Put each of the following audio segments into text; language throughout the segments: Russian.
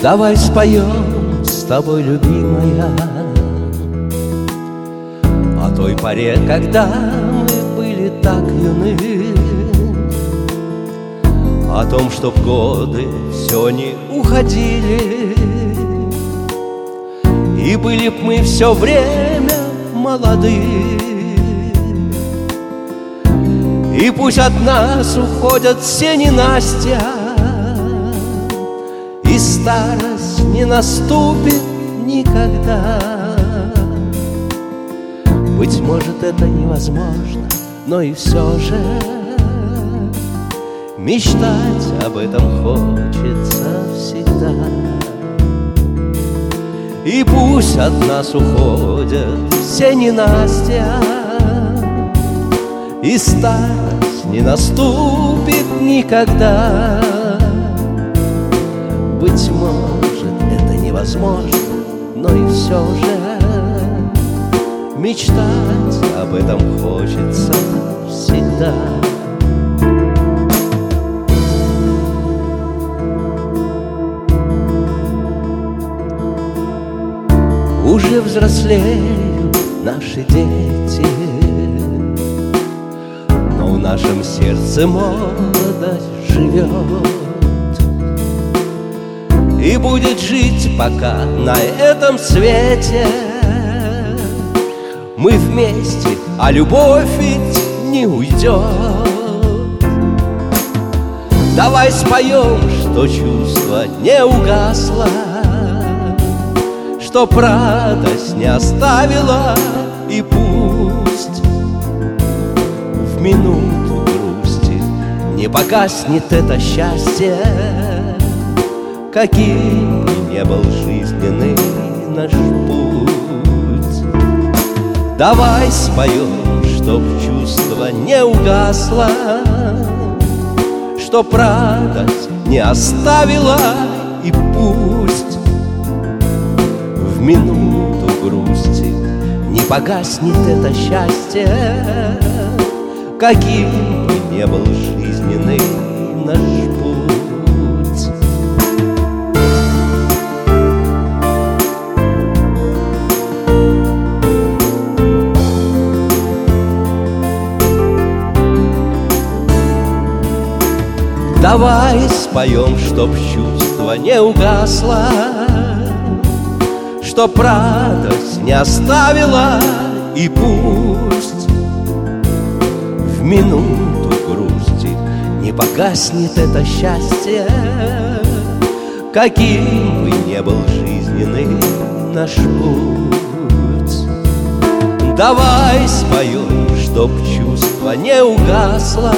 Давай споем с тобой, любимая, о той поре, когда мы были так юны, о том, чтоб годы все не уходили, и были б мы все время молоды. И пусть от нас уходят все ненастья, и старость не наступит никогда. Быть может, это невозможно, но и все же мечтать об этом хочется всегда. И пусть от нас уходят все ненастья, и старость не наступит никогда. Быть может, это невозможно, но и все же мечтать об этом хочется всегда. Уже взрослеют наши дети, но в нашем сердце молодость живет и будет жить, пока на этом свете мы вместе, а любовь ведь не уйдет. Давай споем, что чувство не угасло, чтоб радость не оставила, и пусть в минуту грусти не погаснет это счастье, каким бы ни был жизненный наш путь. Давай споем, чтоб чувство не угасло, чтоб радость не оставила, и пусть в минуту грусти не погаснет это счастье, каким бы ни был жизненный наш путь. Давай споем, чтоб чувство не угасло, чтоб радость не оставила, и пусть в минуту грусти не погаснет это счастье, каким бы ни был жизненный наш путь. Давай споем, чтоб чувство не угасло,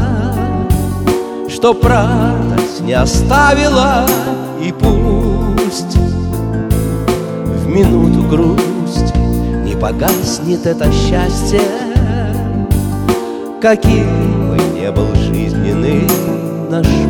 чтоб радость не оставила, и пусть в минуту грусти не погаснет это счастье, каким бы ни был жизненный наш